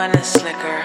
when it's slicker.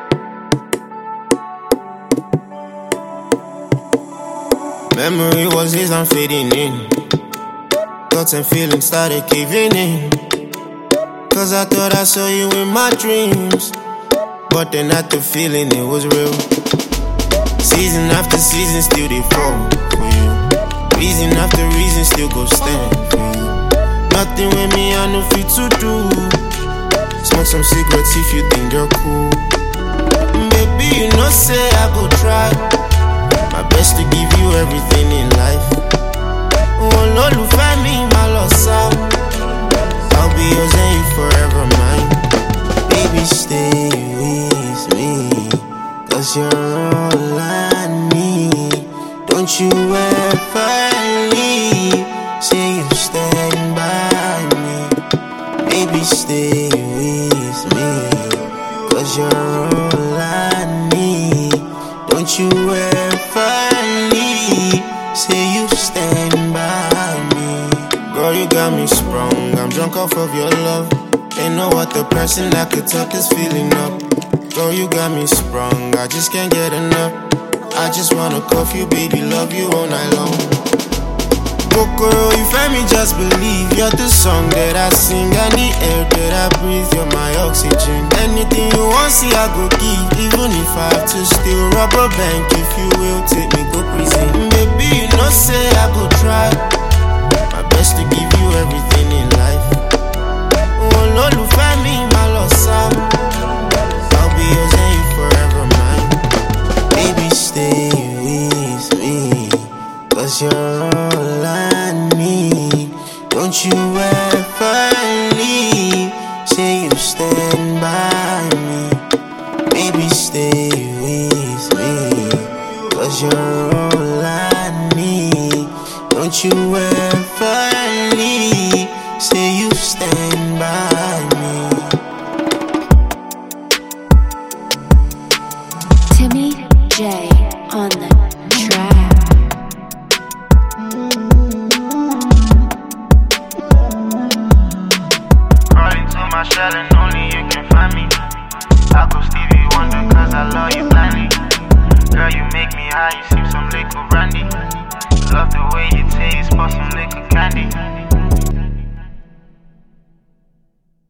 Memory was his, I'm fading in. Thoughts and feelings started caving in. Cause I thought I saw you in my dreams, but then at the feeling it was real. Season after season still they fall for you. Reason after reason still go stand for you. Nothing with me I know fit to do. Smoke some cigarettes if you think they're cool. Baby, you know say I go try my best to give you everything in life. Oh, Lord, me, my lost out. I'll be yours and you forever mine. Baby, stay with me, cause you're all I need. Don't you ever leave. Say you stand by me. Baby, stay with me, cause you're all I need. Don't you ever leave. Say you stand by me. Girl, you got me sprung, I'm drunk off of your love. Ain't no other person that could tuck this feeling up. Girl, you got me sprung, I just can't get enough. I just wanna cuff you, baby, love you all night long. Kokoro, you find me, just believe. You're the song that I sing and the air that I breathe. You're my oxygen. Anything you want, see, I go give. Even if I have to steal rubber bank, if you will, take me go prison. Baby, you know say I go try my best to give you everything in life. Oh, Lord, me, my lost out. I'll be yours and you forever mine. Baby, stay with me, cause you're all I need. Don't you ever leave. Say you stand by me. Baby, stay with me, cause you're all I need. Don't you ever leave. Say you stand by me. Timmy J on the